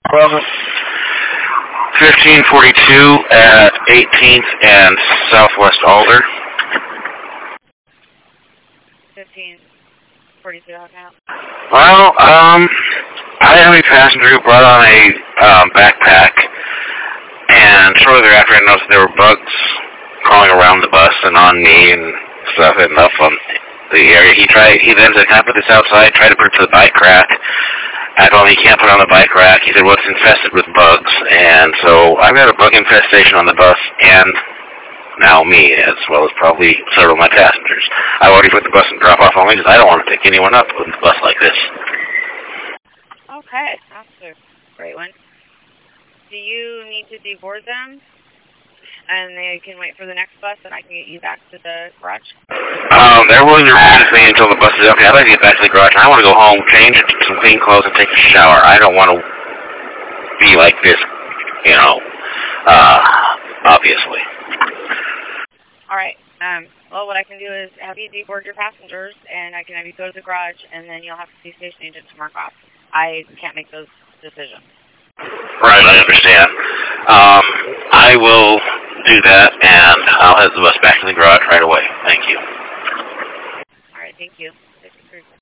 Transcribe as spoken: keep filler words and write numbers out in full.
Well, fifteen forty-two at eighteenth and Southwest Alder. fifteen forty-two, how can I help? Well, um, I had a passenger who brought on a um, backpack, and shortly thereafter I noticed there were bugs crawling around the bus and on me and stuff and up on the area. He tried. He then said, "Can I put this outside?" Tried to put it to the bike rack. I told him he can't put it on the bike rack. He said, "Well, it's infested with bugs," and so I've got a bug infestation on the bus and now me, as well as probably several of my passengers. I already put the bus in drop-off only because I don't want to pick anyone up with a bus like this. Okay, that's a great one. Do you need to deboard them? And they can wait for the next bus, and I can get you back to the garage? Um, they're willing to ride with me until the bus is empty. I'd like to get back to the garage. I want to go home, change into some clean clothes, and take a shower. I don't want to be like this, you know, uh, obviously. All right. Um, well, what I can do is have you deboard your passengers, and I can have you go to the garage, and then you'll have to see station agent to mark off. I can't make those decisions. Right, I understand. Um, I will do that, and I'll head the bus back to the garage right away. Thank you. All right, thank you.